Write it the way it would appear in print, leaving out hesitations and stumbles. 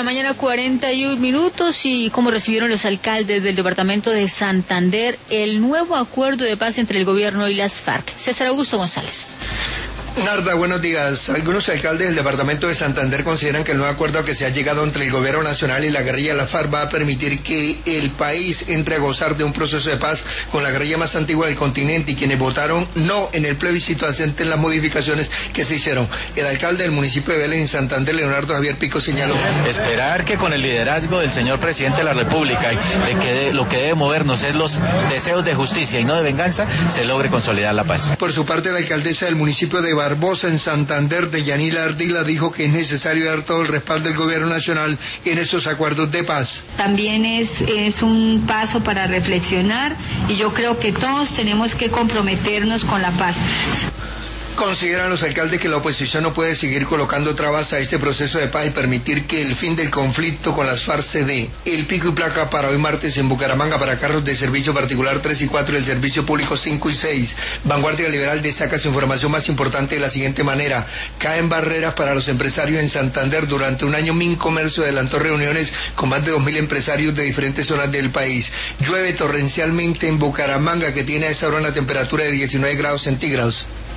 la mañana, 41 minutos. ¿Y cómo recibieron los alcaldes del departamento de Santander el nuevo acuerdo de paz entre el gobierno y las FARC? César Augusto González. Narda, buenos días. Algunos alcaldes del departamento de Santander consideran que el nuevo acuerdo que se ha llegado entre el gobierno nacional y la guerrilla de la FARC va a permitir que el país entre a gozar de un proceso de paz con la guerrilla más antigua del continente, y quienes votaron no en el plebiscito acepten las modificaciones que se hicieron. El alcalde del municipio de Vélez en Santander, Leonardo Javier Pico, señaló: esperar que con el liderazgo del señor presidente de la República, de que lo que debe movernos es los deseos de justicia y no de venganza, se logre consolidar la paz. Por su parte, la alcaldesa del municipio de Barbosa en Santander, Deyanira Ardila, dijo que es necesario dar todo el respaldo del gobierno nacional en estos acuerdos de paz. También es un paso para reflexionar, y yo creo que todos tenemos que comprometernos con la paz. Consideran los alcaldes que la oposición no puede seguir colocando trabas a este proceso de paz y permitir que el fin del conflicto con las FARC se dé. El pico y placa para hoy martes en Bucaramanga para carros de servicio particular 3 y 4 y el servicio público 5 y 6. Vanguardia Liberal destaca su información más importante de la siguiente manera: caen barreras para los empresarios en Santander. Durante un año Mincomercio adelantó reuniones con más de 2.000 empresarios de diferentes zonas del país. Llueve torrencialmente en Bucaramanga, que tiene a esa hora una temperatura de 19 grados centígrados.